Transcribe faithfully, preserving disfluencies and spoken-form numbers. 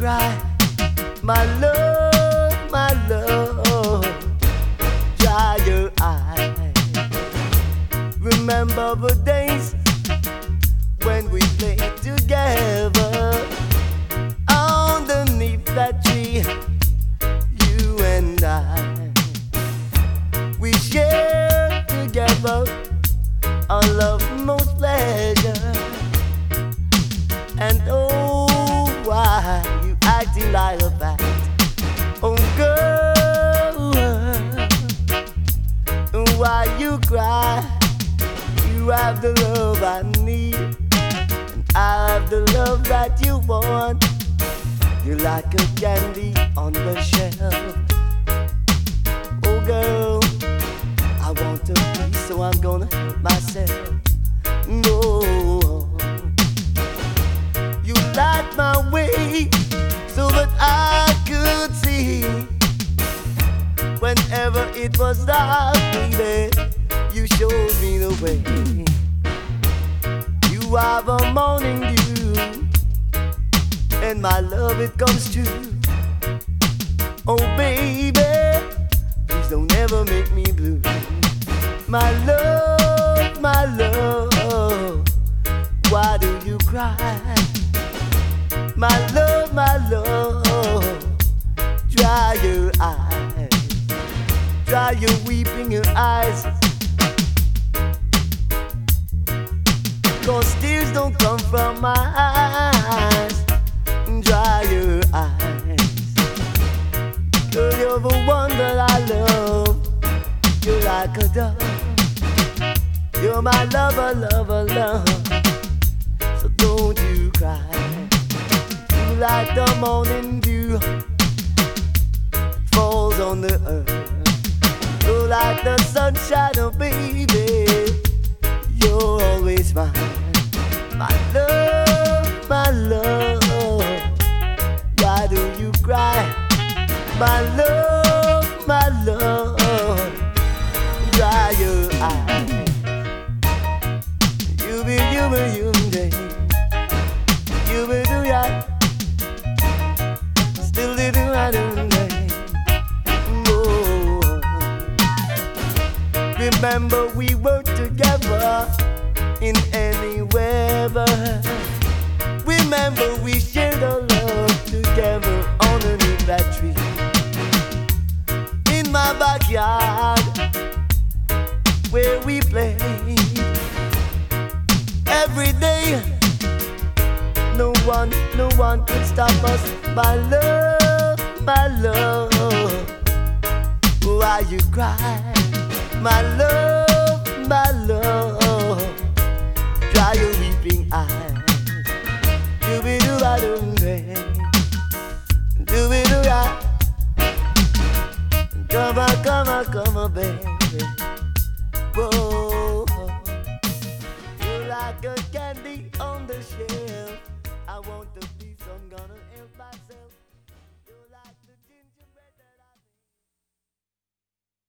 cry? My love, my love, dry your eyes. Remember the days when we played together underneath that tree, you and I. We shared together our love, most pleasure. And oh, why you acting like a bat? Oh, girl, why you cry? You have the love I need, and I have the love that you want. You're like a candy on the shelf. Oh, girl, I want a piece, so I'm gonna help myself. No. You light my way so that I could see. Whenever it was dark, baby, you showed me the way. You are the morning dew, and my love, it comes true. Oh, baby, please don't ever make me blue. My love, my love, why do you cry? My love, my love, dry your eyes, dry your weeping your eyes. Cause tears don't come from my eyes. Dry your eyes. Girl, you're the one that I love. You're like a dove. You're my lover, lover, love. So don't you cry. Like the morning dew falls on the earth. You're like the sunshine, oh baby, you're always mine. My love, my love, why do you cry? My love, my love, dry your eyes. You be, you be, you be, you be, do ya? Remember we were together in any weather. Remember we shared our love together underneath that tree. In my backyard where we played every day. No one, no one could stop us. My love, my love, why you cry? My love, my love, dry your weeping eyes. Do be do ba do be, do be do ya. Come on, come on, come on, baby.